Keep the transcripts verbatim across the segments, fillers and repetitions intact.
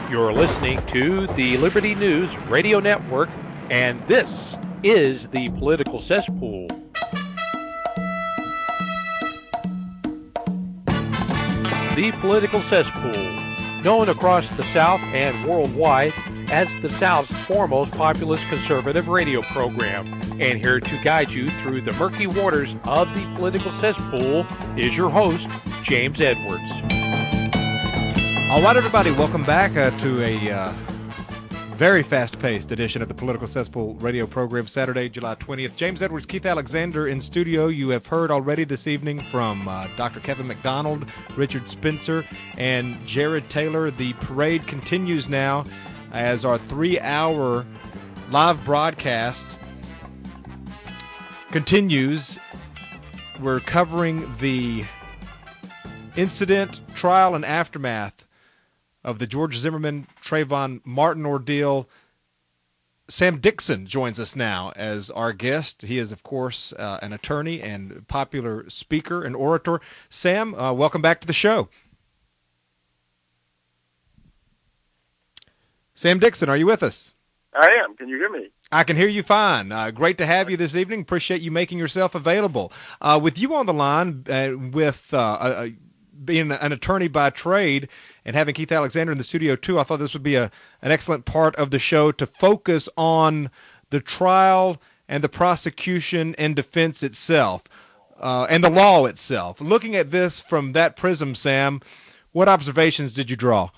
You're listening to the Liberty News Radio Network, and this is the Political Cesspool. The Political Cesspool, known across the South and worldwide as the South's foremost populist conservative radio program. And here to guide you through the murky waters of the Political Cesspool is your host, James Edwards. All right, everybody, welcome back uh, to a uh, very fast-paced edition of the Political Cesspool radio program, Saturday, July twentieth. James Edwards, Keith Alexander in studio. You have heard already this evening from uh, Doctor Kevin McDonald, Richard Spencer, and Jared Taylor. The parade continues now as our three-hour live broadcast continues. We're covering the incident, trial, and aftermath of the George Zimmerman, Trayvon Martin ordeal. Sam Dixon joins us now as our guest. He is, of course, uh, an attorney and popular speaker and orator. Sam, uh, welcome back to the show. Sam Dixon, are you with us? I am. Can you hear me? I can hear you fine. Uh, great to have you this evening. Appreciate you making yourself available. Uh, with you on the line, uh, with uh, a, being an attorney by trade and having Keith Alexander in the studio too, I thought this would be a an excellent part of the show to focus on the trial and the prosecution and defense itself, uh, and the law itself. Looking at this from that prism, Sam, what observations did you draw?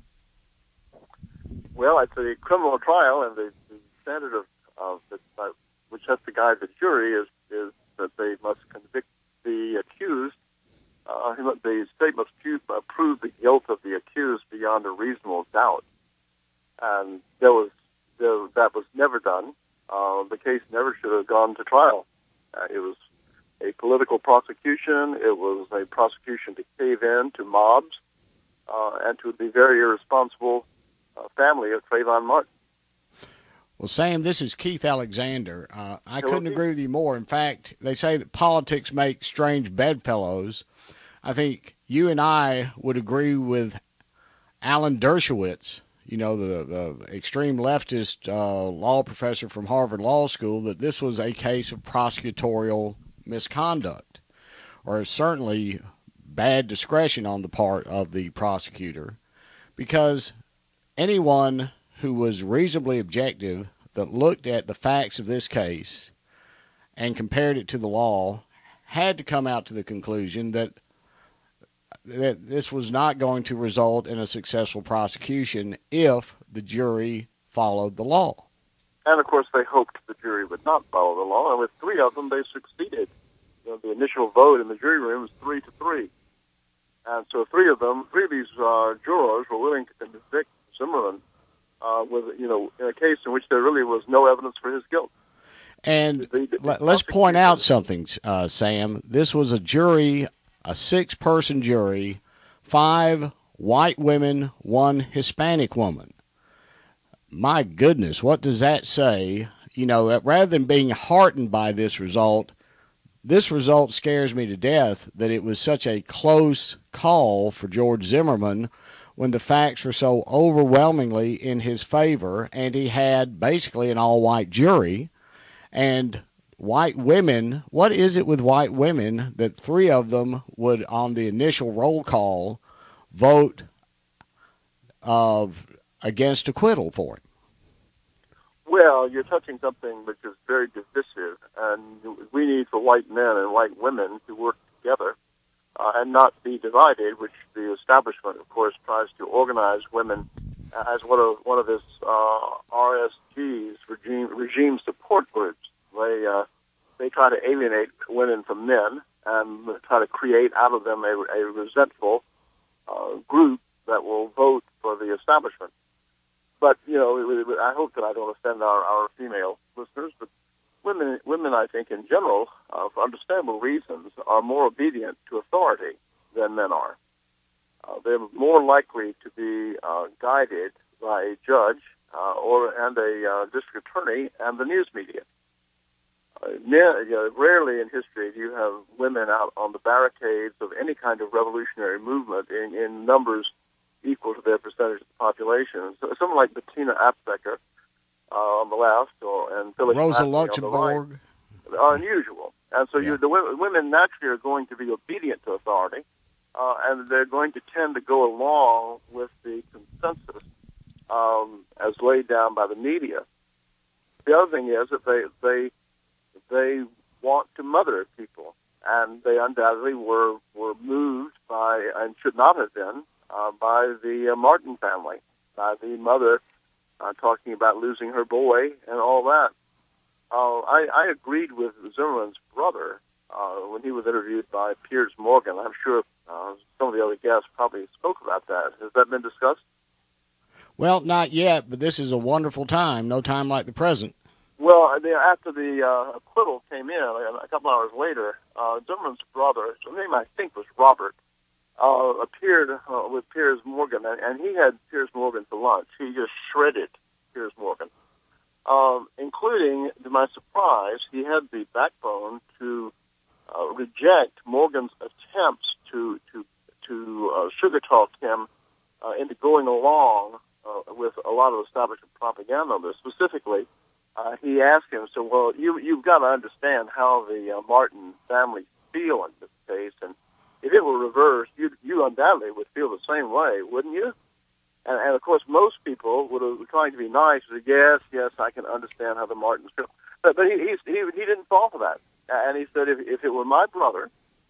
Well, it's a criminal trial, and the, the standard of, of the, uh, which has to guide the jury is is that they must convict the accused. Uh, the state must prove, uh, prove the guilt of the accused beyond a reasonable doubt, and there was there, that was never done. Uh, the case never should have gone to trial. Uh, it was a political prosecution. It was a prosecution to cave in to mobs uh, and to the very irresponsible uh, family of Trayvon Martin. Well, Sam, this is Keith Alexander. Uh, I Hello, couldn't Keith. agree with you more. In fact, they say that politics make strange bedfellows. I think you and I would agree with Alan Dershowitz, you know, the, the extreme leftist uh, law professor from Harvard Law School, that this was a case of prosecutorial misconduct, or certainly bad discretion on the part of the prosecutor, because anyone who was reasonably objective that looked at the facts of this case and compared it to the law had to come out to the conclusion that that this was not going to result in a successful prosecution if the jury followed the law. And, of course, they hoped the jury would not follow the law, and with three of them, they succeeded. You know, the initial vote in the jury room was three to three. And so three of them, three of these uh, jurors were willing to convict Zimmerman uh, with, you know, in a case in which there really was no evidence for his guilt. And The- the- the let's point out prosecution- something, uh, Sam. This was a jury, a six-person jury, five white women, one Hispanic woman. My goodness, what does that say? You know, rather than being heartened by this result, this result scares me to death that it was such a close call for George Zimmerman when the facts were so overwhelmingly in his favor, and he had basically an all-white jury. And white women, what is it with white women that three of them would, on the initial roll call, vote of against acquittal for it? Well, you're touching something which is very divisive, and we need for white men and white women to work together uh, and not be divided, which the establishment, of course, tries to organize women as one of one of its uh, R S Gs, regime regime support groups. They uh, they try to alienate women from men and try to create out of them a, a resentful uh, group that will vote for the establishment. But, you know, I hope that I don't offend our, our female listeners, but women, women, I think, in general, uh, for understandable reasons, are more obedient to authority than men are. Uh, they're more likely to be uh, guided by a judge uh, or and a uh, district attorney and the news media. Uh, ne- you know, rarely in history do you have women out on the barricades of any kind of revolutionary movement in, in numbers equal to their percentage of the population. So someone like Bettina Aptheker uh, on the left, or and Phyllis Rosa Schlafly Luxemburg, are unusual. And so Yeah. you, the w- women naturally are going to be obedient to authority, uh, and they're going to tend to go along with the consensus um, as laid down by the media. The other thing is that they they they want to mother people, and they undoubtedly were were moved by, and should not have been, uh, by the uh, Martin family, by the mother uh, talking about losing her boy and all that. Uh, I, I agreed with Zimmerman's brother uh, when he was interviewed by Piers Morgan. I'm sure uh, some of the other guests probably spoke about that. Has that been discussed? Well, not yet, but this is a wonderful time. No time like the present. Well, I mean, after the uh, acquittal came in, a couple hours later, uh, Zimmerman's brother, his name I think was Robert, uh, appeared uh, with Piers Morgan, and, and he had Piers Morgan for lunch. He just shredded Piers Morgan. Um, including, to my surprise, he had the backbone to uh, reject Morgan's attempts to to to uh, sugar talk him uh, into going along uh, with a lot of establishment propaganda on this. Specifically, uh, he asked him, "So, well, you you've got to understand how the uh, Martin family feel in this case, and if it were reversed, you you undoubtedly would feel the same way, wouldn't you?" And, and, of course, most people would have trying to be nice. Said, yes, yes, I can understand how the Martins feel. But, but he, he he he didn't fall for that. And he said, if, if it were my brother,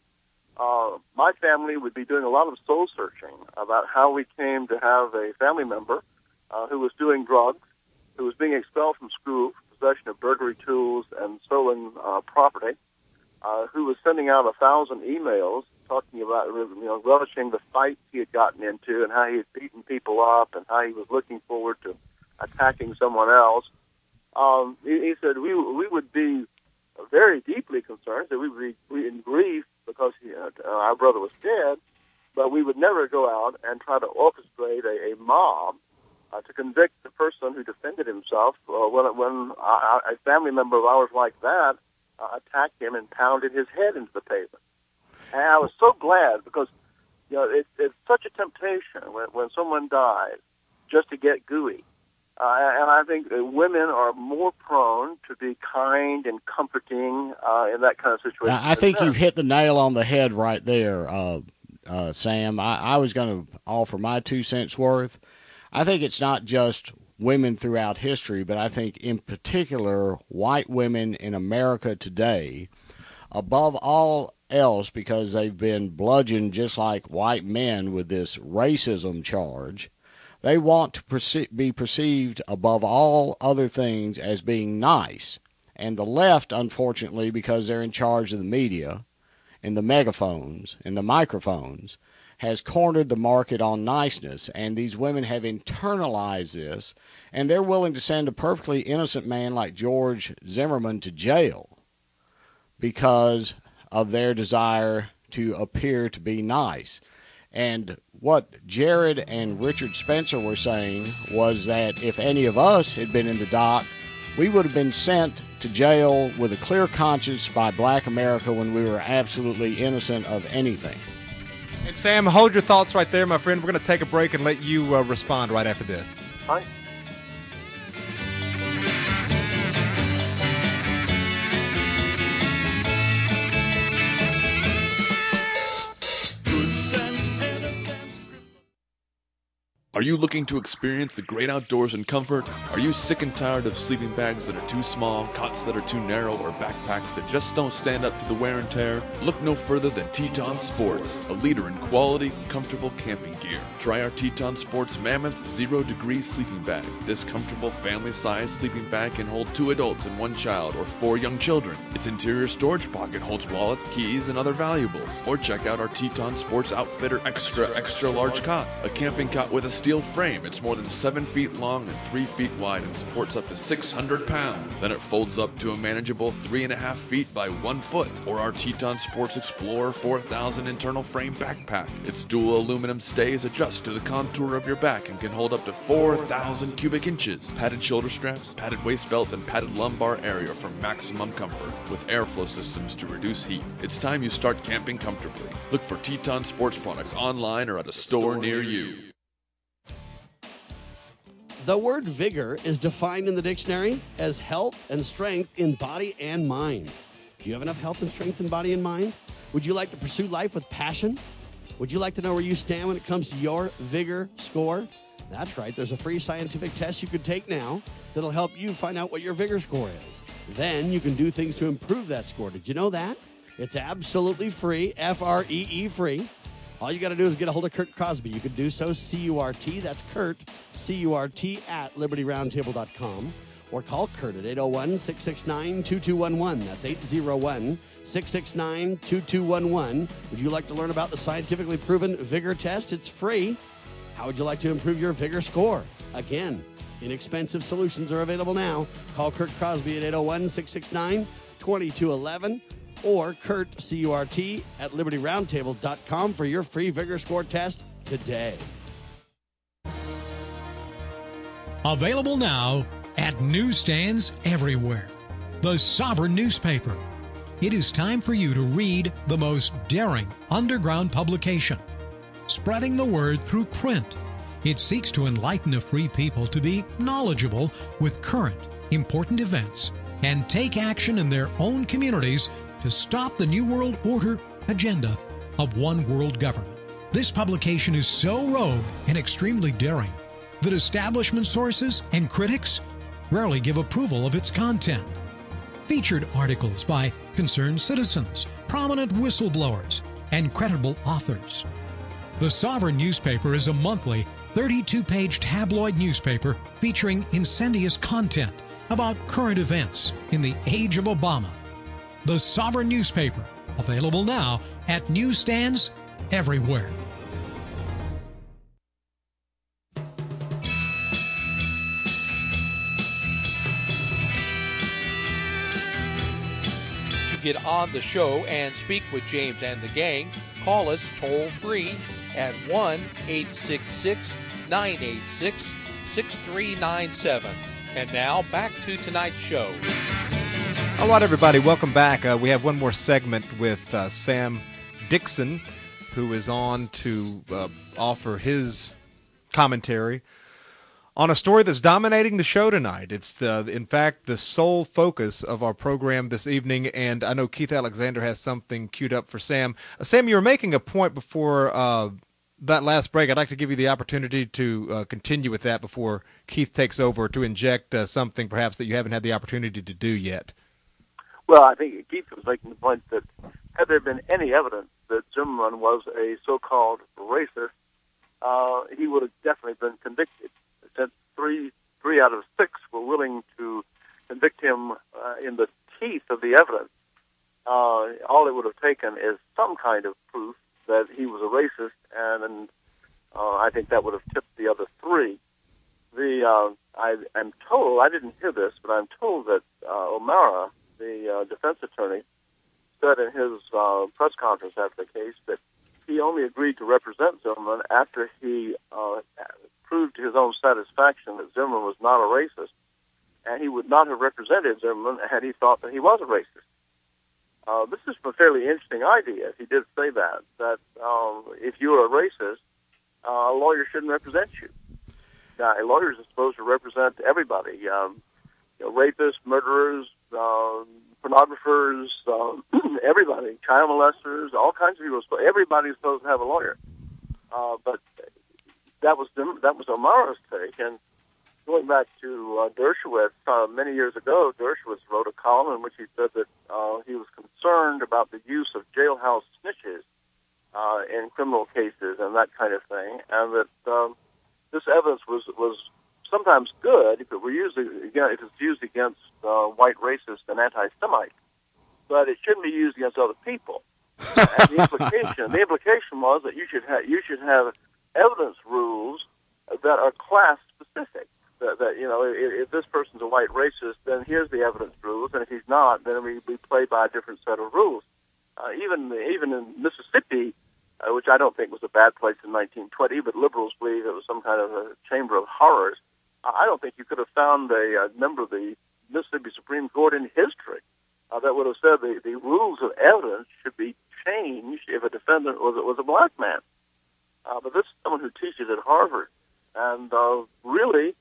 uh, my family would be doing a lot of soul searching about how we came to have a family member uh, who was doing drugs, who was being expelled from school for possession of burglary tools and stolen uh, property, uh, who was sending out a thousand emails talking about, you know, relishing the fights he had gotten into and how he had beaten people up and how he was looking forward to attacking someone else. Um, he, he said we we would be very deeply concerned, that we would be we in grief because he, uh, our brother was dead, but we would never go out and try to orchestrate a, a mob uh, to convict the person who defended himself uh, when when a, a family member of ours like that uh, attacked him and pounded his head into the pavement. And I was so glad because, you know, it, it's such a temptation when, when someone dies just to get gooey. Uh, and I think that women are more prone to be kind and comforting uh, in that kind of situation. I think you've hit the nail on the head right there, uh, uh, Sam. I, I was going to offer my two cents worth. I think it's not just women throughout history, but I think in particular white women in America today, above all else, because they've been bludgeoned just like white men with this racism charge, they want to perce- be perceived above all other things as being nice. And the left, unfortunately, because they're in charge of the media and the megaphones and the microphones, has cornered the market on niceness. And these women have internalized this, and they're willing to send a perfectly innocent man like George Zimmerman to jail because of their desire to appear to be nice. And what Jared and Richard Spencer were saying was that if any of us had been in the dock, we would have been sent to jail with a clear conscience by Black America when we were absolutely innocent of anything. And Sam, hold your thoughts right there, my friend. We're going to take a break and let you uh, respond right after this. Fine. Are you looking to experience the great outdoors in comfort? Are you sick and tired of sleeping bags that are too small, cots that are too narrow, or backpacks that just don't stand up to the wear and tear? Look no further than Teton Sports, a leader in quality, comfortable camping gear. Try our Teton Sports Mammoth Zero Degree Sleeping Bag. This comfortable family-sized sleeping bag can hold two adults and one child, or four young children. Its interior storage pocket holds wallets, keys, and other valuables. Or check out our Teton Sports Outfitter Extra Extra Large Cot, a camping cot with a steel frame. It's more than seven feet long and three feet wide and supports up to six hundred pounds. Then it folds up to a manageable three and a half feet by one foot. Or our Teton Sports Explorer four thousand internal frame backpack. Its dual aluminum stays adjust to the contour of your back and can hold up to four thousand cubic inches. Padded shoulder straps, padded waist belts, and padded lumbar area for maximum comfort with airflow systems to reduce heat. It's time you start camping comfortably. Look for Teton Sports products online or at a store near you. The word vigor is defined in the dictionary as health and strength in body and mind. Do you have enough health and strength in body and mind? Would you like to pursue life with passion? Would you like to know where you stand when it comes to your vigor score? That's right. There's a free scientific test you can take now that'll help you find out what your vigor score is. Then you can do things to improve that score. Did you know that? It's absolutely free, F R E E free. All you got to do is get a hold of Curt Crosby. You can do so, C U R T, that's Curt, C U R T, at liberty roundtable dot com. Or call Curt at eight oh one, six six nine, two two one one. That's eight oh one, six six nine, two two one one. Would you like to learn about the scientifically proven vigor test? It's free. How would you like to improve your vigor score? Again, inexpensive solutions are available now. Call Curt Crosby at eight oh one, six six nine, two two one one. Or Curt, C U R T, at liberty roundtable dot com for your free vigor score test today. Available now at newsstands everywhere. The Sovereign newspaper. It is time for you to read the most daring underground publication, spreading the word through print. It seeks to enlighten a free people to be knowledgeable with current, important events and take action in their own communities to stop the New World Order agenda of one world government. This publication is so rogue and extremely daring that establishment sources and critics rarely give approval of its content. Featured articles by concerned citizens, prominent whistleblowers, and credible authors. The Sovereign newspaper is a monthly thirty-two page tabloid newspaper featuring incendious content about current events in the age of Obama. The Sovereign newspaper, available now at newsstands everywhere. To get on the show and speak with James and the gang, call us toll free at one eight six six, nine eight six, six three nine seven. And now back to tonight's show. All right, everybody, welcome back. Uh, we have one more segment with uh, Sam Dixon, who is on to uh, offer his commentary on a story that's dominating the show tonight. It's, the, in fact, the sole focus of our program this evening, and I know Keith Alexander has something queued up for Sam. Uh, Sam, you were making a point before uh, that last break. I'd like to give you the opportunity to uh, continue with that before Keith takes over, to inject uh, something perhaps that you haven't had the opportunity to do yet. Well, I think Keith was making the point that had there been any evidence that Zimmerman was a so-called racist, uh, he would have definitely been convicted. Since three three out of six were willing to convict him uh, in the teeth of the evidence, uh, all it would have taken is some kind of proof that he was a racist, and, and uh, I think that would have tipped the other three. The uh, I am told, I didn't hear this, but I'm told that uh, O'Mara, the uh, defense attorney, said in his uh, press conference after the case that he only agreed to represent Zimmerman after he uh, proved to his own satisfaction that Zimmerman was not a racist, and he would not have represented Zimmerman had he thought that he was a racist. Uh, this is a fairly interesting idea, if he did say that, that um, if you're a racist, uh, a lawyer shouldn't represent you. Now, a lawyer is supposed to represent everybody, um, you know, rapists, murderers, uh, pornographers, uh, everybody, child molesters, all kinds of people. Everybody's supposed to have a lawyer. Uh, but that was that was O'Mara's take. And going back to uh, Dershowitz, uh, many years ago, Dershowitz wrote a column in which he said that uh, he was concerned about the use of jailhouse snitches uh, in criminal cases and that kind of thing, and that um, this evidence was was sometimes good if it were used again, if it's used against uh, white racists and anti-Semites, but it shouldn't be used against other people. And the implication, the implication was that you should have you should have evidence rules that are class specific. That, that you know, if, if this person's a white racist, then here's the evidence rules, and if he's not, then we, we play by a different set of rules. Uh, even even in Mississippi, uh, which I don't think was a bad place in nineteen twenty, but liberals believe it was some kind of a chamber of horrors. I don't think you could have found a, a member of the Mississippi Supreme Court in history uh, that would have said the, the rules of evidence should be changed if a defendant was, was a black man. Uh, but this is someone who teaches at Harvard. And uh, really,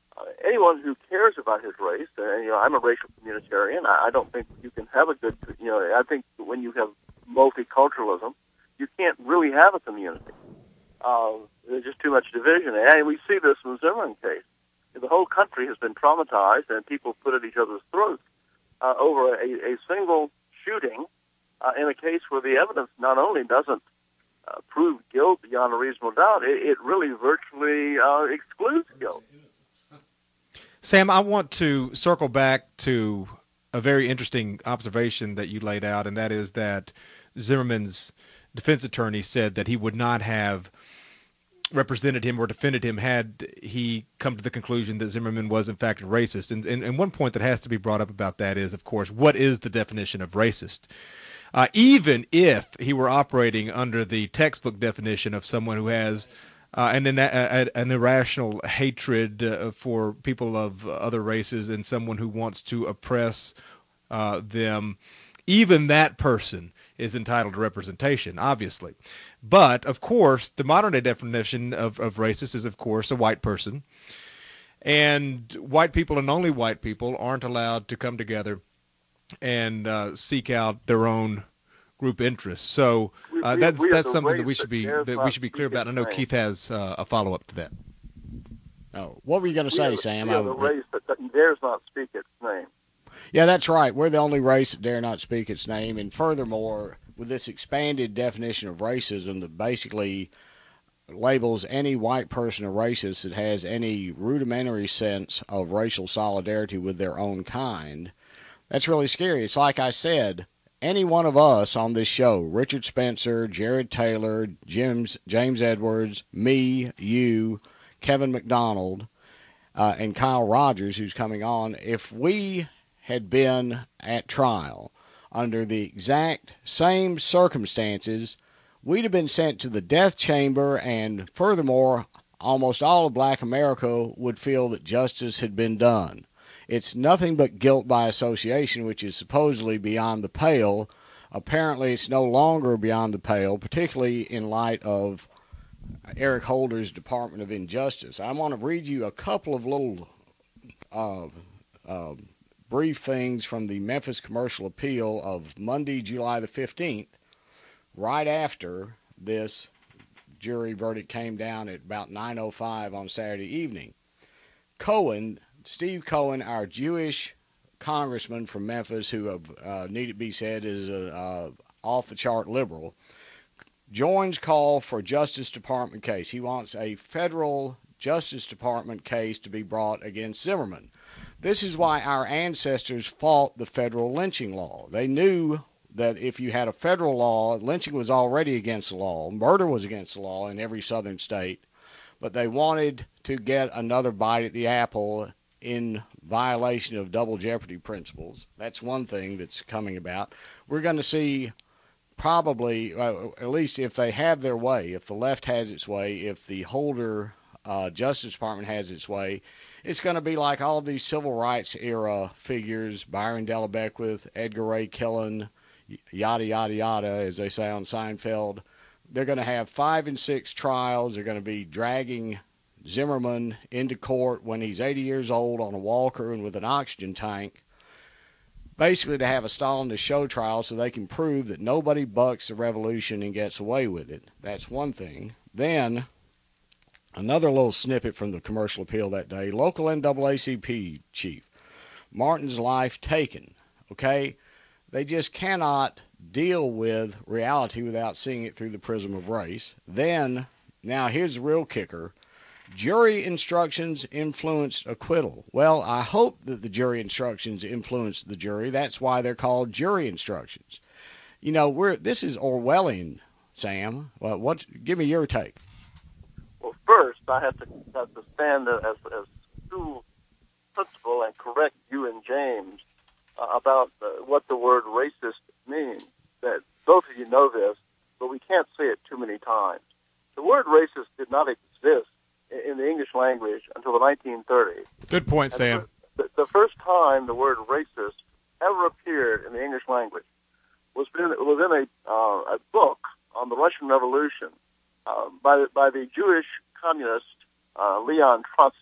uh, anyone who cares about his race, and you know, I'm a racial communitarian. I, I don't think you can have a good, you know, I think when you have multiculturalism, you can't really have a community. Uh, there's just too much division, and we see this in the Zimmerman case. The whole country has been traumatized, and people put at each other's throats uh, over a, a single shooting uh, in a case where the evidence not only doesn't uh, prove guilt beyond a reasonable doubt, it, it really virtually uh, excludes guilt. Sam, I want to circle back to a very interesting observation that you laid out, and that is that Zimmerman's defense attorney said that he would not have represented him or defended him had he come to the conclusion that Zimmerman was in fact a racist. And, and, and one point that has to be brought up about that is, of course, what is the definition of racist? Uh, even if he were operating under the textbook definition of someone who has uh, an, an, an irrational hatred uh, for people of other races and someone who wants to oppress uh, them, even that person is entitled to representation, obviously. But, of course, the modern-day definition of, of racist is, of course, a white person. And white people and only white people aren't allowed to come together and uh, seek out their own group interests. So uh, we, that's we that's something that we should be that we should be clear about. I know name. Keith has uh, a follow-up to that. Oh, what were you going to say, we Sam? We have a race that dares not speak its name. Yeah, that's right. We're the only race that dare not speak its name. And furthermore, with this expanded definition of racism that basically labels any white person a racist that has any rudimentary sense of racial solidarity with their own kind, that's really scary. It's like I said, any one of us on this show, Richard Spencer, Jared Taylor, James, James Edwards, me, you, Kevin McDonald, uh, and Kyle Rogers, who's coming on, if we had been at trial under the exact same circumstances, we'd have been sent to the death chamber, and furthermore, almost all of black America would feel that justice had been done. It's nothing but guilt by association, which is supposedly beyond the pale. Apparently, it's no longer beyond the pale, particularly in light of Eric Holder's Department of Injustice. I want to read you a couple of little uh, uh, brief things from the Memphis Commercial Appeal of Monday, July the fifteenth, right after this jury verdict came down at about nine oh five on Saturday evening. Cohen, Steve Cohen, our Jewish congressman from Memphis, who, uh, need it be said, is an uh, off-the-chart liberal, joins call for Justice Department case. He wants a federal Justice Department case to be brought against Zimmerman. This is why our ancestors fought the federal lynching law. They knew that if you had a federal law, lynching was already against the law, murder was against the law in every southern state, but they wanted to get another bite at the apple in violation of double jeopardy principles. That's one thing that's coming about. We're going to see probably, uh, at least if they have their way, if the left has its way, if the Holder uh, Justice Department has its way, it's going to be like all of these civil rights era figures, Byron Della Beckwith, Edgar Ray Killen, yada, yada, yada, as they say on Seinfeld. They're going to have five and six trials. They're going to be dragging Zimmerman into court when he's eighty years old on a walker and with an oxygen tank, basically to have a Stalinist show trial so they can prove that nobody bucks the revolution and gets away with it. That's one thing. Then, another little snippet from the Commercial Appeal that day. Local N double A C P chief, Martin's life taken. Okay? They just cannot deal with reality without seeing it through the prism of race. Then, now here's the real kicker. Jury instructions influenced acquittal. Well, I hope that the jury instructions influenced the jury. That's why they're called jury instructions. You know, we're this is Orwellian, Sam. Well, what? Give me your take. Well, first, I have to have to stand as as school principal and correct you and James uh, about uh, what the word racist means. That both of you know this, but we can't say it too many times. The word racist did not exist in the English language until the nineteen thirties. Good point, Sam. The, the first time the word racist ever appeared in the English language was in, was in a, uh, a book on the Russian Revolution uh, by, the, by the Jewish communist uh, Leon Trotsky, who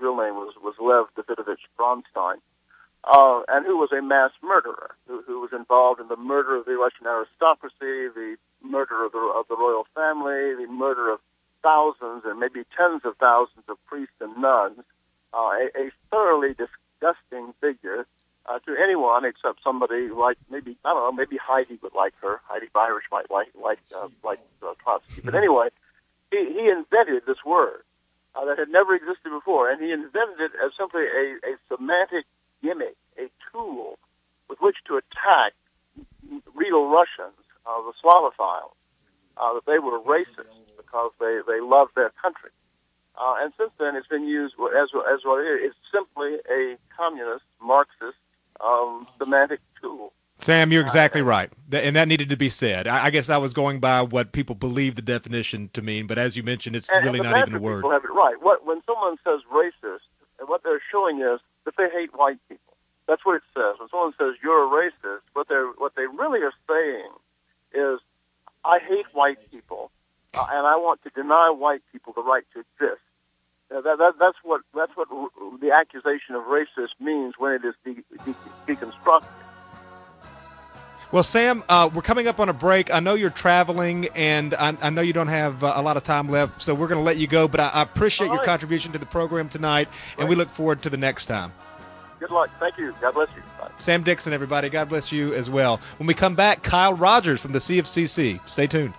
real name was, was Lev Davidovich Bronstein, uh, and who was a mass murderer, who, who was involved in the murder of the Russian aristocracy, the murder of the, of the royal family, the murder of thousands and maybe tens of thousands of priests and nuns, uh, a, a thoroughly disgusting figure uh, to anyone except somebody like maybe, I don't know, maybe Heidi would like her. Heidi Bayrish might like like uh, like uh, Trotsky. But anyway, he, he invented this word uh, that had never existed before, and he invented it as simply a, a semantic gimmick, a tool with which to attack real Russians, uh, the Slavophiles, uh, that they were racist because they, they loved their country. Uh, and since then, it's been used as, as what it is. It's simply a communist, Marxist, um, semantic tool. Sam, you're exactly right, and that needed to be said. I guess I was going by what people believe the definition to mean, but as you mentioned, it's and, really and not even a word. People have it right. What, when someone says racist, and what they're showing is that they hate white people. That's what it says. When someone says you're a racist, what they're what they really are saying is, I hate white people, uh, and I want to deny white people the right to exist. Uh, that, that, that's what that's what r- the accusation of racist means when it is de- de- deconstructed. Well, Sam, uh, we're coming up on a break. I know you're traveling, and I, I know you don't have uh, a lot of time left, so we're going to let you go. But I, I appreciate All your right. contribution to the program tonight, and Right. we look forward to the next time. Good luck. Thank you. God bless you. Bye. Sam Dixon, everybody. God bless you as well. When we come back, Kyle Rogers from the C F C C. Stay tuned.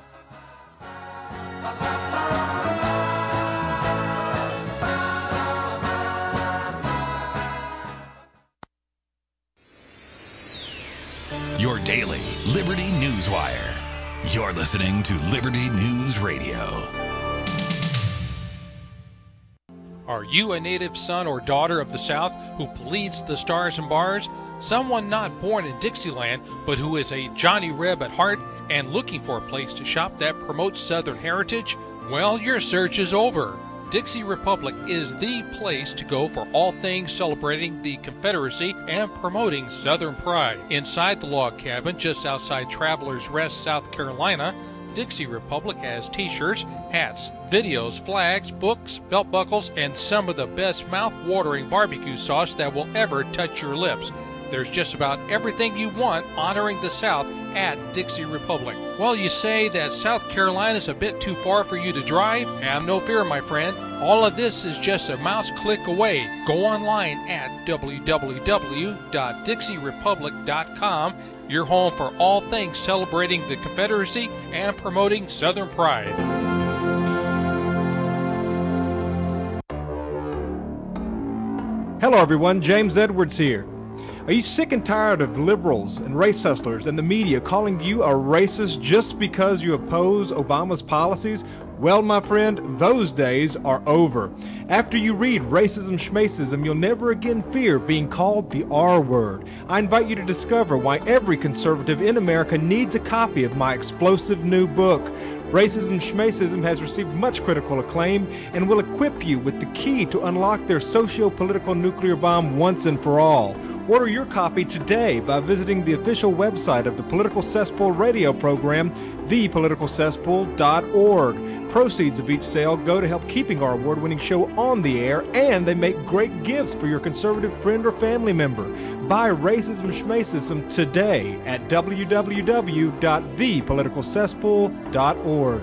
Your daily Liberty News Wire. You're listening to Liberty News Radio. Are you a native son or daughter of the South who bleeds the stars and bars? Someone not born in Dixieland, but who is a Johnny Reb at heart and looking for a place to shop that promotes Southern heritage? Well, your search is over. Dixie Republic is the place to go for all things celebrating the Confederacy and promoting Southern pride. Inside the log cabin just outside Travelers Rest, South Carolina, Dixie Republic has t-shirts, hats, videos, flags, books, belt buckles, and some of the best mouth-watering barbecue sauce that will ever touch your lips. There's just about everything you want honoring the South at Dixie Republic. Well, you say that South Carolina is a bit too far for you to drive? Have no fear, my friend. All of this is just a mouse click away. Go online at w w w dot dixie republic dot com, your home for all things celebrating the Confederacy and promoting Southern pride. Hello, everyone. James Edwards here. Are you sick and tired of liberals and race hustlers and the media calling you a racist just because you oppose Obama's policies? Well, my friend, those days are over. After you read Racism Schmacism, you'll never again fear being called the R word. I invite you to discover why every conservative in America needs a copy of my explosive new book. Racism Schmacism has received much critical acclaim and will equip you with the key to unlock their socio-political nuclear bomb once and for all. Order your copy today by visiting the official website of the Political Cesspool radio program, the political cesspool dot org. Proceeds of each sale go to help keeping our award-winning show on the air, and they make great gifts for your conservative friend or family member. Buy Racism Schmacism today at w w w dot the political cesspool dot org.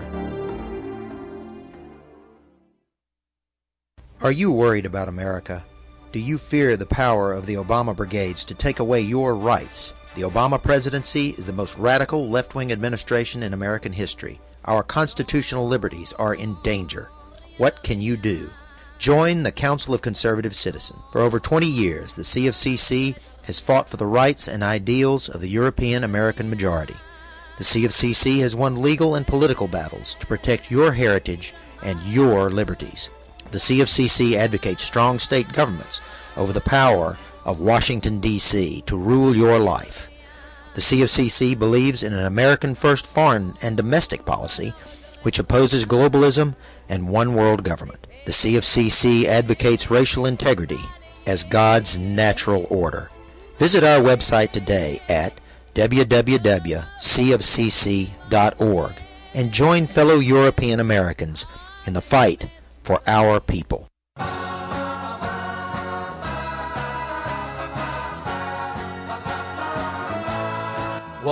Are you worried about America? Do you fear the power of the Obama brigades to take away your rights? The Obama presidency is the most radical left-wing administration in American history. Our constitutional liberties are in danger. What can you do? Join the Council of Conservative Citizens. For over twenty years, the C F C C has fought for the rights and ideals of the European American majority. The C F C C has won legal and political battles to protect your heritage and your liberties. The C F C C advocates strong state governments over the power of Washington, D C to rule your life. The C F C C believes in an American first foreign and domestic policy which opposes globalism and one world government. The C F C C advocates racial integrity as God's natural order. Visit our website today at w w w dot c f c c dot org and join fellow European Americans in the fight for our people.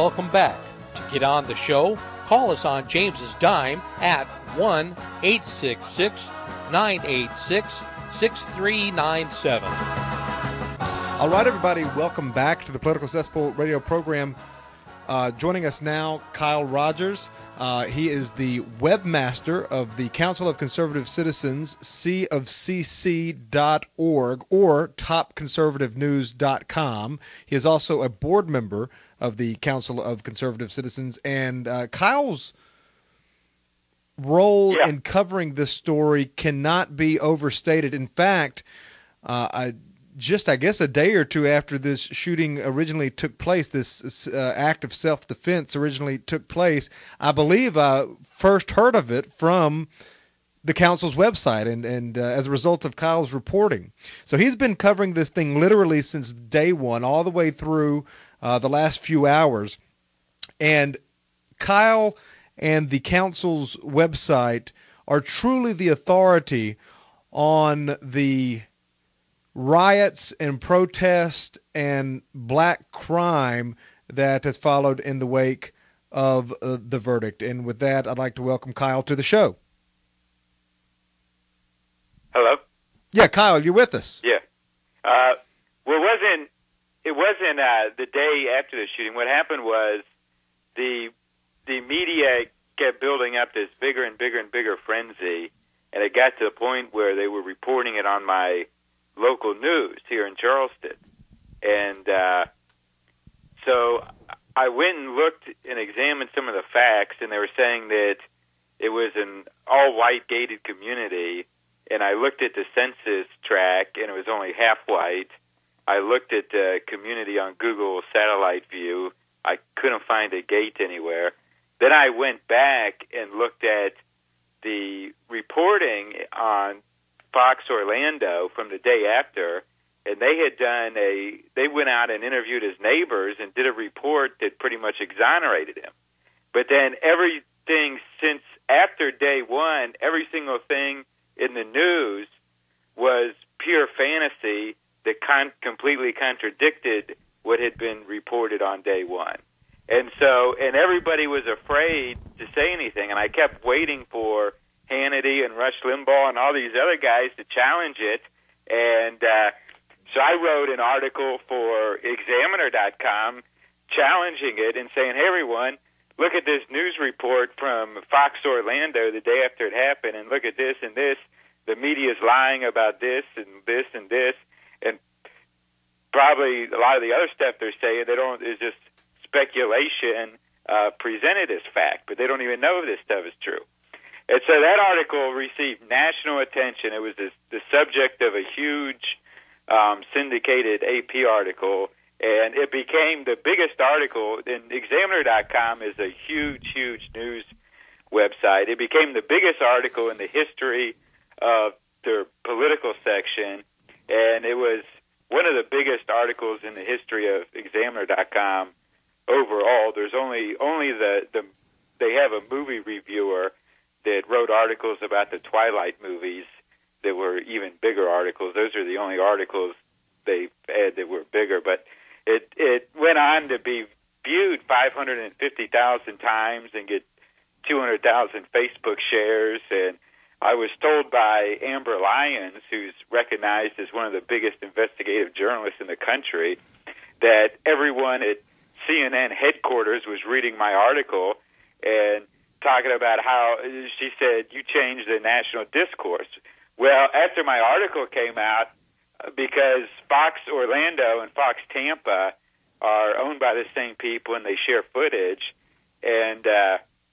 welcome back. To get on the show, call us on James's dime at one eight six six, nine eight six, six three nine seven. All right, everybody, welcome back to the Political Cesspool radio program. Uh, joining us now, Kyle Rogers. Uh, he is the webmaster of the Council of Conservative Citizens, c of c c dot org or top conservative news dot com. He is also a board member of the Council of Conservative Citizens. And uh, Kyle's role yeah. in covering this story cannot be overstated. In fact, uh, I just, I guess, a day or two after this shooting originally took place, this uh, act of self-defense originally took place, I believe I first heard of it from the council's website and, and uh, as a result of Kyle's reporting. So he's been covering this thing literally since day one, all the way through uh, the last few hours. And Kyle and the council's website are truly the authority on the riots and protests and black crime that has followed in the wake of uh, the verdict. And with that, I'd like to welcome Kyle to the show. Hello? Yeah, Kyle, you're with us. Yeah. Uh, well, it wasn't, it wasn't uh, the day after the shooting. What happened was the the media kept building up this bigger and bigger and bigger frenzy, and it got to the point where they were reporting it on my local news here in Charleston. And uh, so I went and looked and examined some of the facts, and they were saying that it was an all-white gated community, and I looked at the census tract, and it was only half white. I looked at the community on Google Satellite View. I couldn't find a gate anywhere. Then I went back and looked at the reporting on Fox Orlando from the day after, and they had done a, they went out and interviewed his neighbors and did a report that pretty much exonerated him. But then everything since after day one, every single thing in the news was pure fantasy that con- completely contradicted what had been reported on day one. And so, and everybody was afraid to say anything, and I kept waiting for Hannity and Rush Limbaugh and all these other guys to challenge it. And uh, so I wrote an article for Examiner dot com challenging it and saying, hey, everyone, look at this news report from Fox Orlando the day after it happened, and look at this and this. The media is lying about this and this and this. And probably a lot of the other stuff they're saying they don't is just speculation uh, presented as fact, but they don't even know if this stuff is true. And so that article received national attention. It was this, the subject of a huge um, syndicated A P article, and it became the biggest article. And Examiner dot com is a huge, huge news website. It became the biggest article in the history of their political section, and it was one of the biggest articles in the history of Examiner dot com overall. There's only only the, the they have a movie reviewer that wrote articles about the Twilight movies that were even bigger articles. Those are the only articles they had that were bigger. But it it went on to be viewed five hundred fifty thousand times and get two hundred thousand Facebook shares. And I was told by Amber Lyons, who's recognized as one of the biggest investigative journalists in the country, that everyone at C N N headquarters was reading my article and talking about how, she said, you changed the national discourse. Well, after my article came out, because Fox Orlando and Fox Tampa are owned by the same people and they share footage, and uh,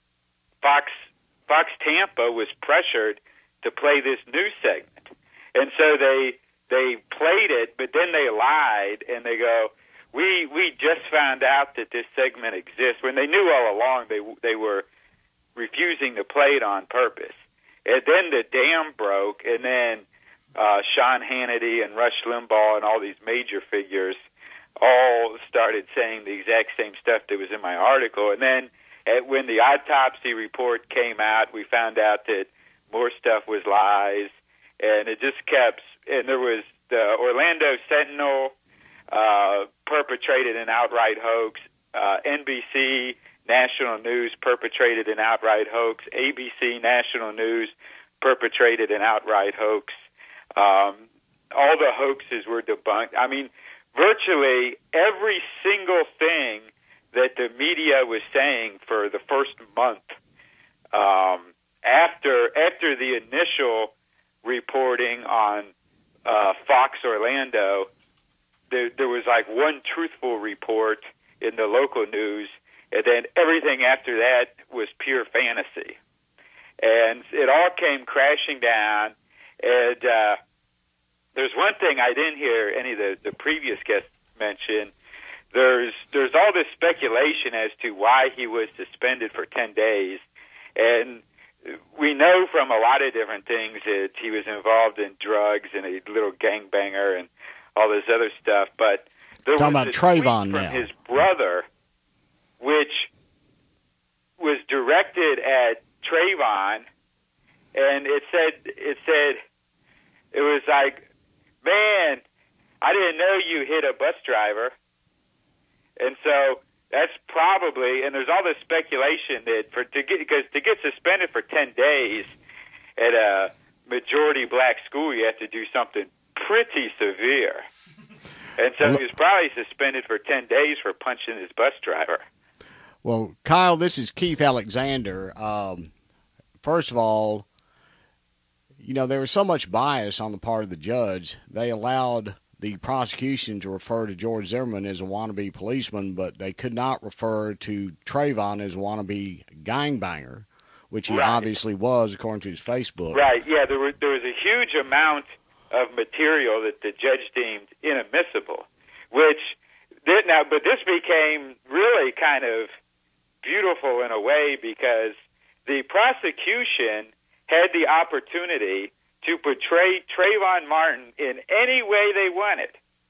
Fox Fox Tampa was pressured to play this news segment. And so they they played it, but then they lied, and they go, we we just found out that this segment exists, when they knew all along they they were refusing to play it on purpose. And then the dam broke, and then uh, Sean Hannity and Rush Limbaugh and all these major figures all started saying the exact same stuff that was in my article. And then at, when the autopsy report came out, we found out that more stuff was lies, and it just kept, and there was the Orlando Sentinel uh, perpetrated an outright hoax. uh, N B C National News perpetrated an outright hoax. A B C National News perpetrated an outright hoax. Um, all the hoaxes were debunked. I mean, virtually every single thing that the media was saying for the first month um, after after the initial reporting on uh, Fox Orlando, there, there was like one truthful report in the local news, and then everything after that was pure fantasy. And it all came crashing down. And uh, there's one thing I didn't hear any of the, the previous guests mention. There's there's all this speculation as to why he was suspended for ten days. And we know from a lot of different things that he was involved in drugs and a little gangbanger and all this other stuff. But there Talking was about a Trayvon tweet now. from his brother, which was directed at Trayvon, and it said it said it was like, man, I didn't know you hit a bus driver. And so that's probably, and there's all this speculation that for to get because to get suspended for ten days at a majority black school, you have to do something pretty severe. And so he was probably suspended for ten days for punching his bus driver. Well, Kyle, this is Keith Alexander. Um, first of all, you know, there was so much bias on the part of the judge. They allowed the prosecution to refer to George Zimmerman as a wannabe policeman, but they could not refer to Trayvon as a wannabe gangbanger, which he Right. obviously was, according to his Facebook. Right, yeah, there, were, there was a huge amount of material that the judge deemed inadmissible, which did now, but this became really kind of beautiful in a way because the prosecution had the opportunity to portray Trayvon Martin in any way they wanted.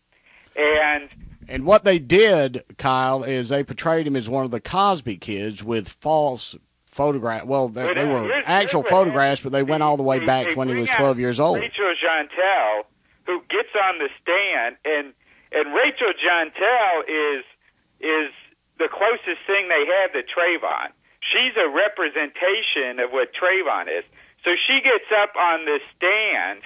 And And what they did, Kyle, is they portrayed him as one of the Cosby kids with false photographs. Well, they, they were here's- actual here's what photographs, but they went all the way they- back they to when he bring was out twelve years old. Rachel Jeantel, who gets on the stand, and and Rachel Jeantel is is the closest thing they have to Trayvon. She's a representation of what Trayvon is. So she gets up on the stand,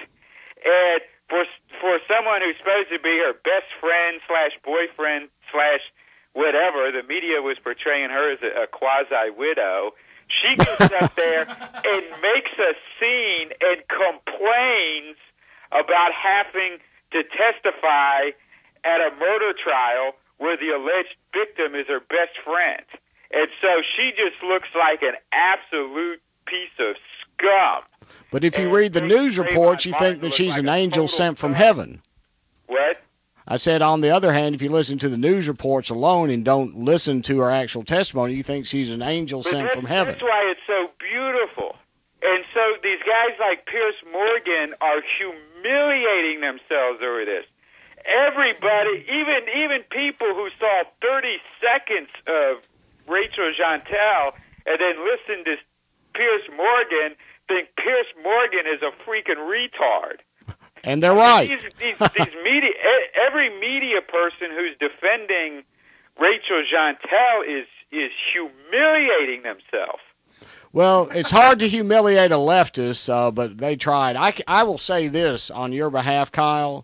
and for for someone who's supposed to be her best friend slash boyfriend slash whatever, the media was portraying her as a, a quasi widow. She gets up there and makes a scene and complains about having to testify at a murder trial where the alleged victim is her best friend. And so she just looks like an absolute piece of scum. But if you And read the Trayvon news reports, you Martin think that looks she's like an a angel total sent from scum. heaven. What? I said, on the other hand, if you listen to the news reports alone and don't listen to her actual testimony, you think she's an angel But sent that's, from heaven. That's why it's so beautiful. And so these guys like Pierce Morgan are humiliating themselves over this. Everybody, even even people who saw thirty seconds of Rachel Jeantel and then listened to Pierce Morgan, think Pierce Morgan is a freaking retard. And they're right. These, these, these media, every media person who's defending Rachel Jeantel is is humiliating themselves. Well, it's hard to humiliate a leftist, uh, but they tried. I, I will say this on your behalf, Kyle.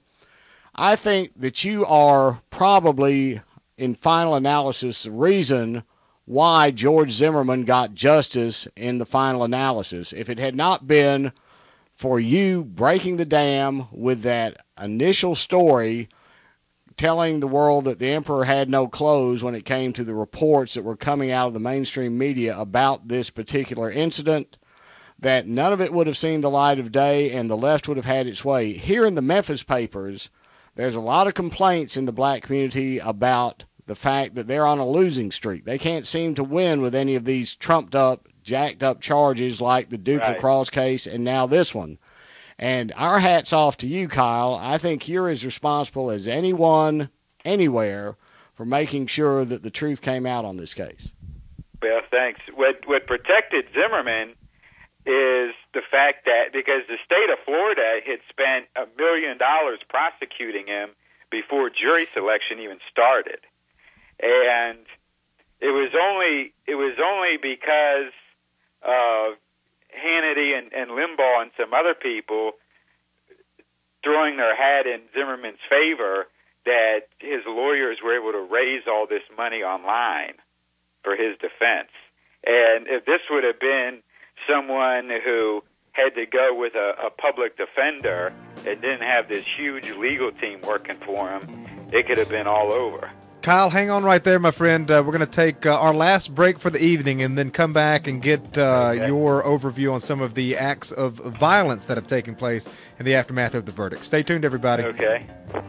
I think that you are probably, in final analysis, the reason why George Zimmerman got justice in the final analysis. If it had not been for you breaking the dam with that initial story telling the world that the emperor had no clothes when it came to the reports that were coming out of the mainstream media about this particular incident, that none of it would have seen the light of day and the left would have had its way. Here in the Memphis papers, there's a lot of complaints in the black community about the fact that they're on a losing streak. They can't seem to win with any of these trumped-up, jacked-up charges like the Duke Cross case and now this one. And our hat's off to you, Kyle. I think you're as responsible as anyone, anywhere, for making sure that the truth came out on this case. Well, thanks. What what protected Zimmerman is the fact that because the state of Florida had spent a million dollars prosecuting him before jury selection even started. And it was only it was only because of Hannity and, and Limbaugh and some other people throwing their hat in Zimmerman's favor that his lawyers were able to raise all this money online for his defense. And if this would have been someone who had to go with a, a public defender and didn't have this huge legal team working for him, it could have been all over. Kyle, hang on right there, my friend. Uh, we're going to take uh, our last break for the evening and then come back and get uh, okay. your overview on some of the acts of violence that have taken place in the aftermath of the verdict. Stay tuned, everybody. Okay.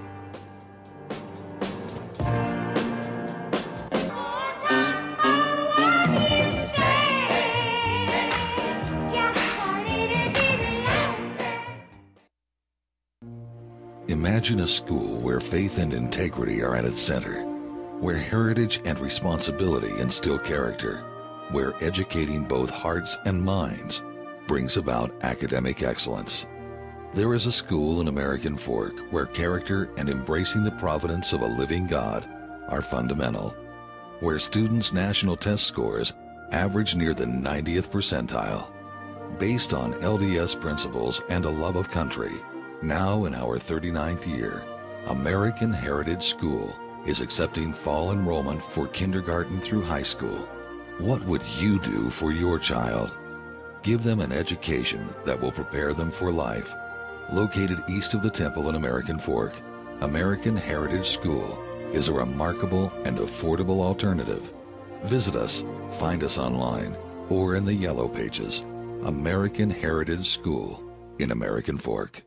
Imagine a school where faith and integrity are at its center, where heritage and responsibility instill character, where educating both hearts and minds brings about academic excellence. There is a school in American Fork where character and embracing the providence of a living God are fundamental, where students' national test scores average near the ninetieth percentile. Based on L D S principles and a love of country, now in our thirty-ninth year, American Heritage School is accepting fall enrollment for kindergarten through high school. What would you do for your child? Give them an education that will prepare them for life. Located east of the temple in American Fork, American Heritage School is a remarkable and affordable alternative. Visit us, find us online, or in the Yellow Pages. American Heritage School in American Fork.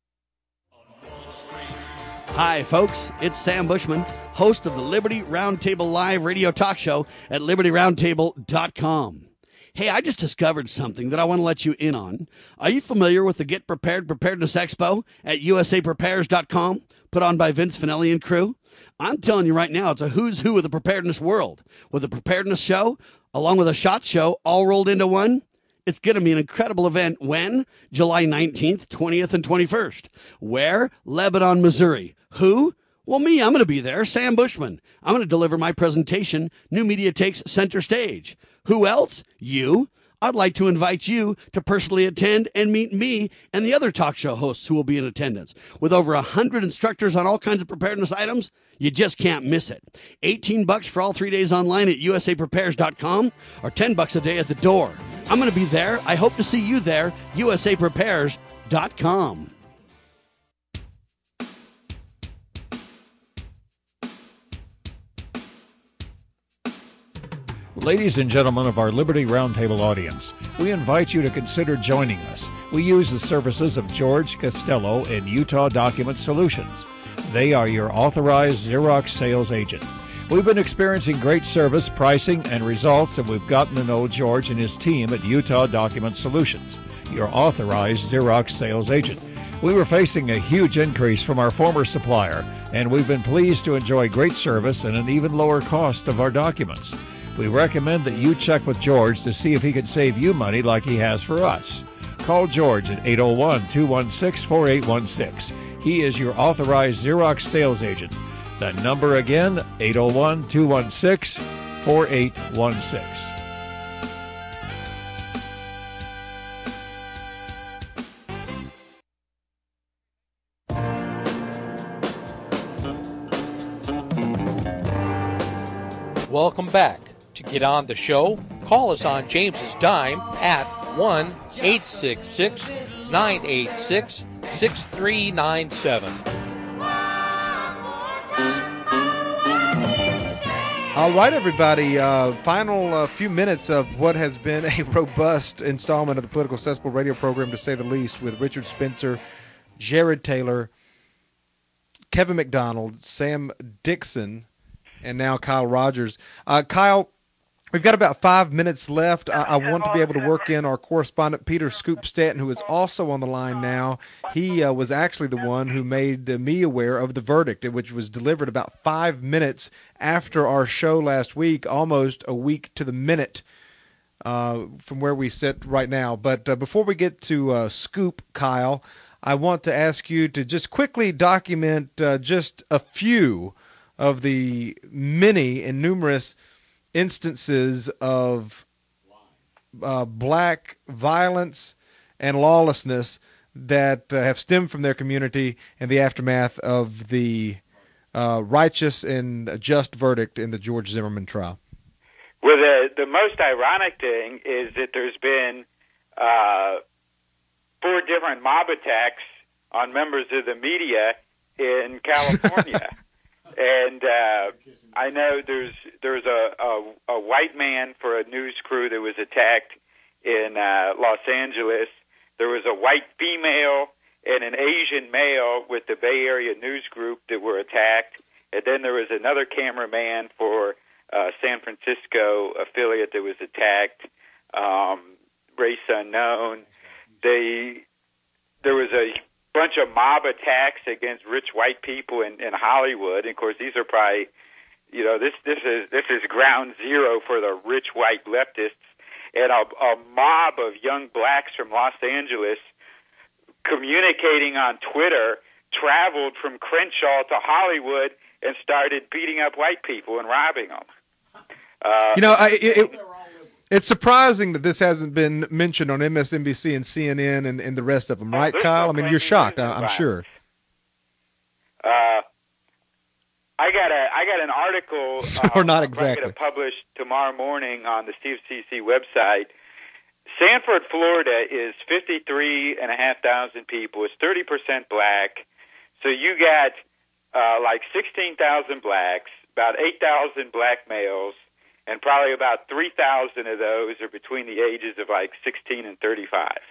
Hi, folks. It's Sam Bushman, host of the Liberty Roundtable Live radio talk show at liberty roundtable dot com. Hey, I just discovered something that I want to let you in on. Are you familiar with the Get Prepared Preparedness Expo at U S A prepares dot com, put on by Vince Finelli and crew? I'm telling you right now, it's a who's who of the preparedness world. With a preparedness show, along with a shot show, all rolled into one. It's going to be an incredible event. When? July nineteenth, twentieth, and twenty-first. Where? Lebanon, Missouri. Who? Well, me, I'm going to be there, Sam Bushman. I'm going to deliver my presentation, New Media Takes Center Stage. Who else? You. I'd like to invite you to personally attend and meet me and the other talk show hosts who will be in attendance. With over one hundred instructors on all kinds of preparedness items, you just can't miss it. eighteen bucks for all three days online at U S A prepares dot com or ten bucks a day at the door. I'm going to be there. I hope to see you there, U S A prepares dot com. Ladies and gentlemen of our Liberty Roundtable audience, we invite you to consider joining us. We use the services of George Costello and Utah Document Solutions. They are your authorized Xerox sales agent. We've been experiencing great service, pricing, and results, and we've gotten to know George and his team at Utah Document Solutions, your authorized Xerox sales agent. We were facing a huge increase from our former supplier, and we've been pleased to enjoy great service and an even lower cost of our documents. We recommend that you check with George to see if he can save you money like he has for us. Call George at eight oh one, two one six, four eight one six. He is your authorized Xerox sales agent. The number again, eight oh one, two one six, four eight one six. Welcome back. To get on the show, call us on James's dime at one eight six six, nine eight six, six three nine seven. All right, everybody. Uh, final uh, few minutes of what has been a robust installment of the Political Cesspool radio program, to say the least, with Richard Spencer, Jared Taylor, Kevin McDonald, Sam Dixon, and now Kyle Rogers. Uh, Kyle, we've got about five minutes left. I, I want to be able to work in our correspondent, Peter Scoop Stanton, who is also on the line now. He uh, was actually the one who made uh, me aware of the verdict, which was delivered about five minutes after our show last week, almost a week to the minute uh, from where we sit right now. But uh, before we get to uh, Scoop, Kyle, I want to ask you to just quickly document uh, just a few of the many and numerous instances of uh, black violence and lawlessness that uh, have stemmed from their community in the aftermath of the uh, righteous and just verdict in the George Zimmerman trial. Well, the the most ironic thing is that there's been uh, four different mob attacks on members of the media in California. And uh, I know there's there's a, a, a white man for a news crew that was attacked in uh, Los Angeles. There was a white female and an Asian male with the Bay Area News Group that were attacked. And then there was another cameraman for uh, San Francisco affiliate that was attacked, um, race unknown. They, there was a bunch of mob attacks against rich white people in, in Hollywood. And of course, these are probably, you know, this this is this is ground zero for the rich white leftists. And a, a mob of young blacks from Los Angeles communicating on Twitter traveled from Crenshaw to Hollywood and started beating up white people and robbing them. Uh, you know, I, it, it, it's surprising that this hasn't been mentioned on M S N B C and C N N and, and the rest of them, right, oh, Kyle? No I mean, you're shocked, I, I'm sure. Uh, I got a I got an article. or uh, not I'm exactly. going to publish tomorrow morning on the C F C C website. Sanford, Florida is fifty-three and a half thousand people. It's thirty percent black. So you got uh, like sixteen thousand blacks, about eight thousand black males, and probably about three thousand of those are between the ages of like sixteen and thirty-five.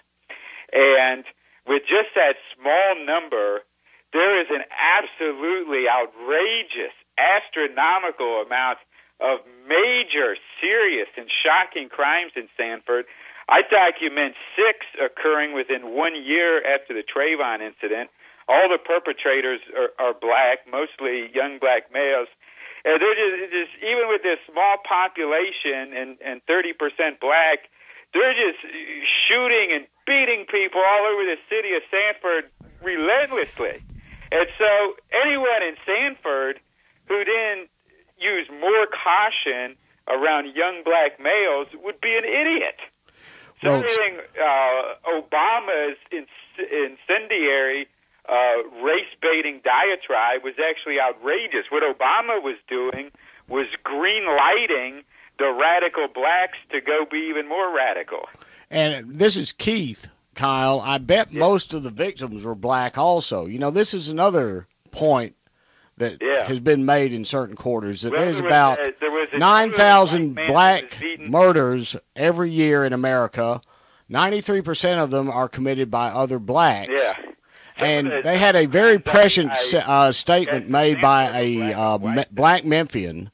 And with just that small number, there is an absolutely outrageous, astronomical amount of major, serious, and shocking crimes in Sanford. I document six occurring within one year after the Trayvon incident. All the perpetrators are, are black, mostly young black males. And they're just, just even with this small population and, and thirty percent black, they're just shooting and beating people all over the city of Sanford relentlessly. And so anyone in Sanford who didn't use more caution around young black males would be an idiot. So Well, everything uh, Obama's incendiary uh, race-baiting diatribe was actually outrageous. What Obama was doing was green-lighting the radical blacks to go be even more radical. And this is Keith, Kyle. I bet yeah. most of the victims were black also. You know, this is another point that yeah. has been made in certain quarters, that well, there's there about a, there nine thousand black beaten... murders every year in America. ninety-three percent of them are committed by other blacks. Yeah. And they had a very prescient uh, statement made by a uh, me- black Memphian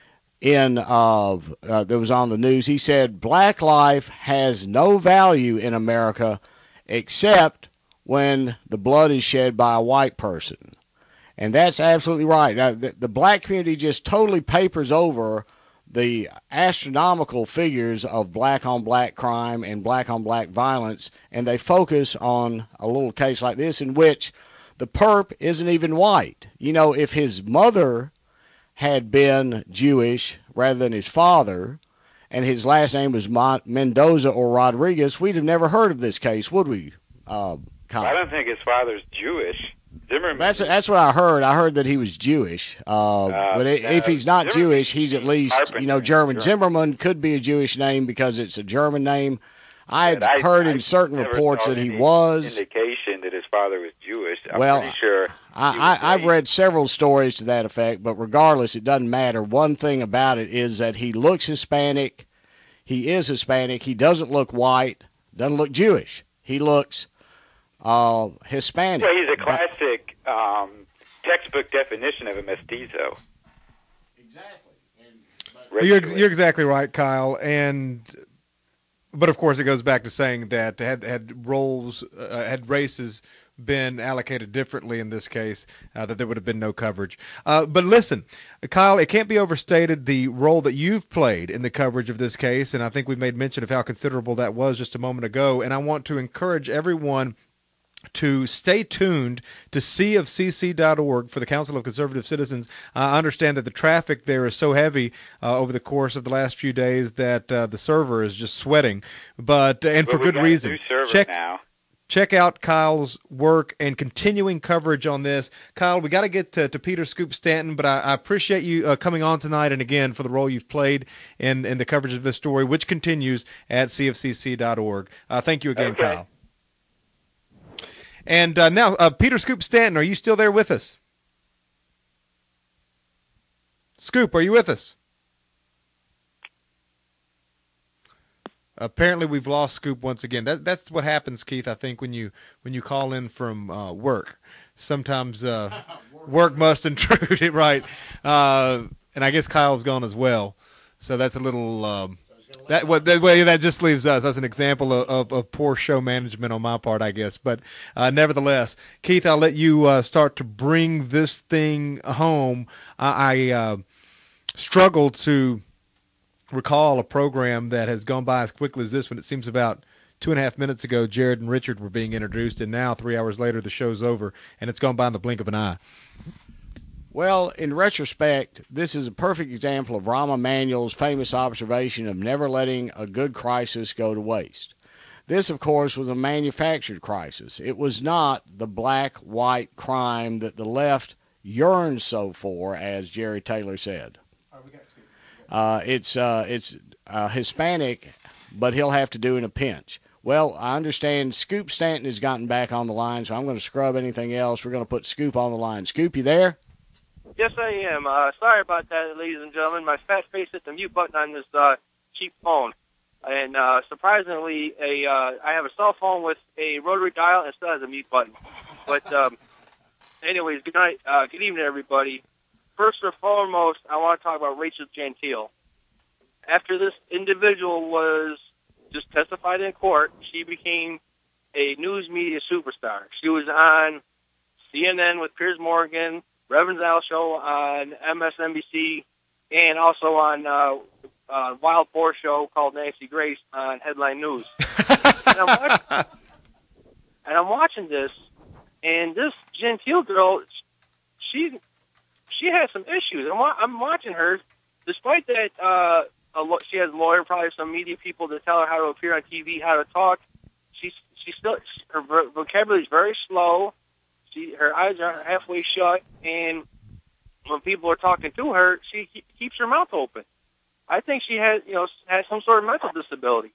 in uh, uh, that was on the news. He said, "Black life has no value in America except when the blood is shed by a white person." And that's absolutely right. Now, the, the black community just totally papers over the astronomical figures of black-on-black crime and black-on-black violence, and they focus on a little case like this in which the perp isn't even white. You know, if his mother had been Jewish rather than his father, and his last name was Mon- Mendoza or Rodriguez, we'd have never heard of this case, would we, uh, Kyle? I don't think his father's Jewish. Zimmerman. That's that's what I heard. I heard that he was Jewish. Uh, uh, but no, if he's not Zimmerman, Jewish, he's at least Carpenter, you know German. German. Zimmerman could be a Jewish name because it's a German name. I had I, heard I, in certain I reports that he any was. Indication that his father was Jewish. I'm well, pretty sure. I, I, I've read several stories to that effect, but regardless, it doesn't matter. One thing about it is that he looks Hispanic. He is Hispanic. He doesn't look white. Doesn't look Jewish. He looks uh, Hispanic. Well, he's a classic um, textbook definition of a mestizo. Exactly. And, well, you're you're exactly right, Kyle. And but of course, it goes back to saying that had had roles uh, had races been allocated differently in this case, uh, that there would have been no coverage. Uh, but listen, Kyle, it can't be overstated the role that you've played in the coverage of this case, and I think we made mention of how considerable that was just a moment ago. And I want to encourage everyone to stay tuned to c of c c dot org for the Council of Conservative Citizens. Uh, I understand that the traffic there is so heavy uh, over the course of the last few days that uh, the server is just sweating, but and well, for good reason. Check now. Check out Kyle's work and continuing coverage on this. Kyle, we got to get to, to Peter Scoop Stanton, but I, I appreciate you uh, coming on tonight and again for the role you've played in, in the coverage of this story, which continues at c of c c dot org. Uh, thank you again, okay. Kyle. And uh, now, uh, Peter Scoop Stanton, are you still there with us? Scoop, are you with us? Apparently, we've lost Scoop once again. That, that's what happens, Keith, I think, when you when you call in from uh, work. Sometimes uh, work must intrude, right? Uh, and I guess Kyle's gone as well. So that's a little um, – that, what, that way that just leaves us. That's an example of, of, of poor show management on my part, I guess. But uh, nevertheless, Keith, I'll let you uh, start to bring this thing home. I, I uh, struggle to – recall a program that has gone by as quickly as this one. It seems about two and a half minutes ago, Jared and Richard were being introduced, and now three hours later, the show's over, and it's gone by in the blink of an eye. Well, in retrospect, this is a perfect example of Rahm Emanuel's famous observation of never letting a good crisis go to waste. This, of course, was a manufactured crisis. It was not the black-white crime that the left yearns so for, as Jerry Taylor said. Uh, it's uh, it's uh, Hispanic, but he'll have to do in a pinch. Well, I understand Scoop Stanton has gotten back on the line, so I'm going to scrub anything else. We're going to put Scoop on the line. Scoop, you there? Yes, I am. Uh, sorry about that, ladies and gentlemen. My fat face hit the mute button on this uh, cheap phone. And uh, surprisingly, a uh, I have a cell phone with a rotary dial instead of the mute button. But um, anyways, good night. Uh, good evening, everybody. First and foremost, I want to talk about Rachel Gentile. After this individual was just testified in court, she became a news media superstar. She was on C N N with Piers Morgan, Reverend Al Show on M S N B C, and also on uh, uh, Wild Boar Show called Nancy Grace on Headline News. and, I'm watching, and I'm watching this, and this Gentile girl, she... She has some issues. I'm, I'm watching her. Despite that, uh, a lo- she has a lawyer, probably some media people that tell her how to appear on T V, how to talk. She's she still her vocabulary is very slow. She her eyes are halfway shut, and when people are talking to her, she ke- keeps her mouth open. I think she has you know has some sort of mental disability.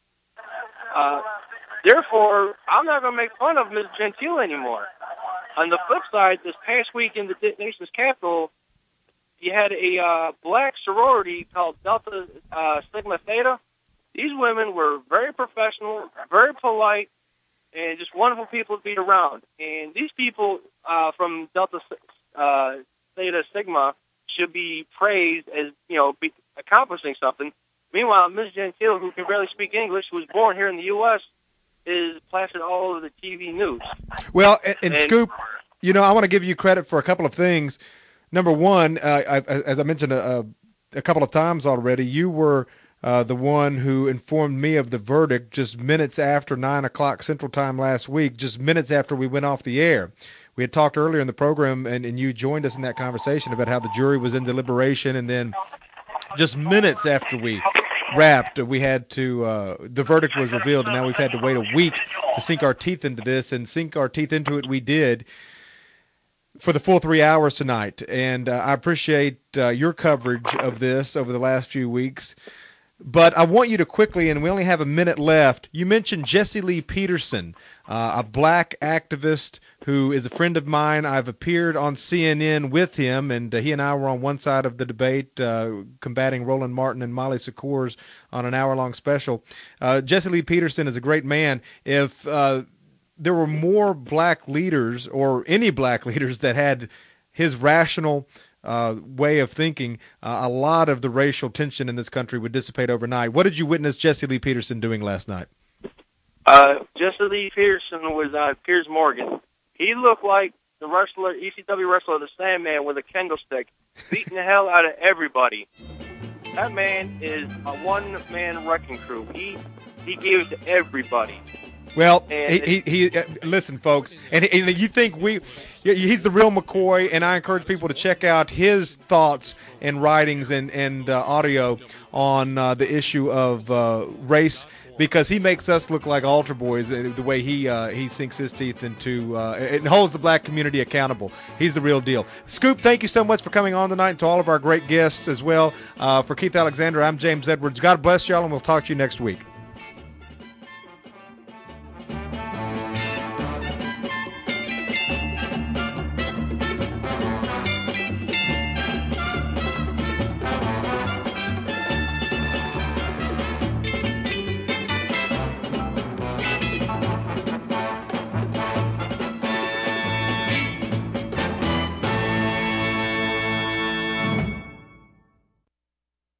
Uh, therefore, I'm not going to make fun of Miz Gentile anymore. On the flip side, this past week in the nation's capital, you had a uh, black sorority called Delta uh, Sigma Theta. These women were very professional, very polite, and just wonderful people to be around. And these people uh, from Delta uh, Theta Sigma should be praised as, you know, be accomplishing something. Meanwhile, Miz Gentile, who can barely speak English, who was born here in the U S, is plastered all over the T V news. Well, and, and, and Scoop, you know, I want to give you credit for a couple of things. Number one, uh, I, as I mentioned a, a couple of times already, you were uh, the one who informed me of the verdict just minutes after nine o'clock Central Time last week, just minutes after we went off the air. We had talked earlier in the program, and, and you joined us in that conversation about how the jury was in deliberation, and then just minutes after we wrapped, we had to, uh, the verdict was revealed, and now we've had to wait a week to sink our teeth into this, and sink our teeth into it we did for the full three hours tonight. And uh, I appreciate uh, your coverage of this over the last few weeks. But I want you to quickly, and we only have a minute left, you mentioned Jesse Lee Peterson, uh, a black activist who is a friend of mine. I've appeared on C N N with him, and uh, he and I were on one side of the debate, uh, combating Roland Martin and Molly Secours on an hour-long special. Uh, Jesse Lee Peterson is a great man. If uh, there were more black leaders, or any black leaders that had his rational Uh, way of thinking, uh, a lot of the racial tension in this country would dissipate overnight. What did you witness Jesse Lee Peterson doing last night? Uh, Jesse Lee Peterson was uh, Piers Morgan. He looked like the wrestler, E C W wrestler, the Sandman, with a kendo stick, beating the hell out of everybody. That man is a one-man wrecking crew. He he gave it to everybody. Well, And he, he, he uh, listen, folks, and, and you think we, he's the real McCoy, and I encourage people to check out his thoughts and writings and, and uh, audio on uh, the issue of uh, race, because he makes us look like altar boys, uh, the way he uh, he sinks his teeth into uh, and holds the black community accountable. He's the real deal. Scoop, thank you so much for coming on tonight, and to all of our great guests as well. Uh, for Keith Alexander, I'm James Edwards. God bless y'all, and we'll talk to you next week.